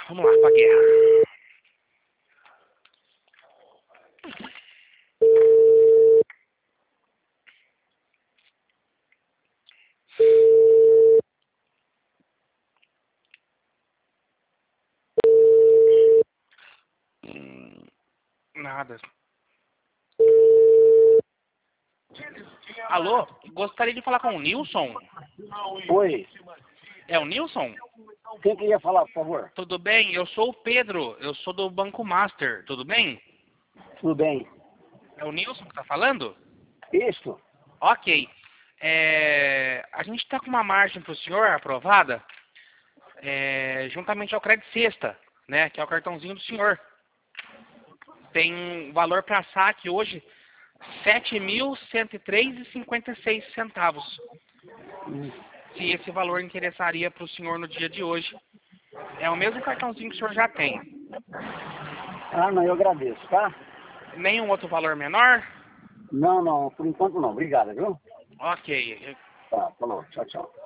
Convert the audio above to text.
Vamos lá, pra guerra. Nada. Alô? Gostaria de falar com o Nilson? Oi, É o Nilson? quem queria falar, por favor? Tudo bem? Eu sou o Pedro. Eu sou do Banco Master. Tudo bem? Tudo bem. É o Nilson que tá falando? Isso? Ok. A gente está com uma margem para o senhor aprovada, juntamente ao Crédito Sexta, né, que é o cartãozinho do senhor. Tem um valor para saque hoje, R$ 7.103,56. Se esse valor interessaria para o senhor no dia de hoje. É o mesmo cartãozinho que o senhor já tem. Ah, não, eu agradeço, tá? Nenhum outro valor menor? Não, por enquanto não. Obrigado, viu? Ok. Tá, falou. Tchau, tchau.